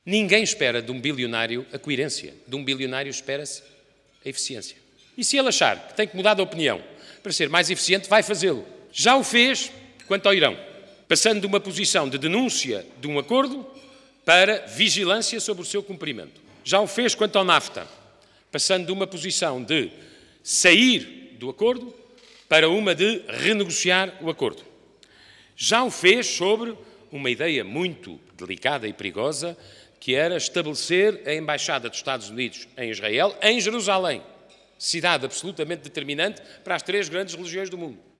Ninguém espera de um bilionário a coerência. De um bilionário espera-se a eficiência. E se ele achar que tem que mudar de opinião para ser mais eficiente, vai fazê-lo. Já o fez quanto ao Irão, passando de uma posição de denúncia de um acordo para vigilância sobre o seu cumprimento. Já o fez quanto ao NAFTA, passando de uma posição de sair do acordo para uma de renegociar o acordo. Já o fez sobre uma ideia muito delicada e perigosa, que era estabelecer a Embaixada dos Estados Unidos em Israel, em Jerusalém, cidade absolutamente determinante para as 3 grandes religiões do mundo.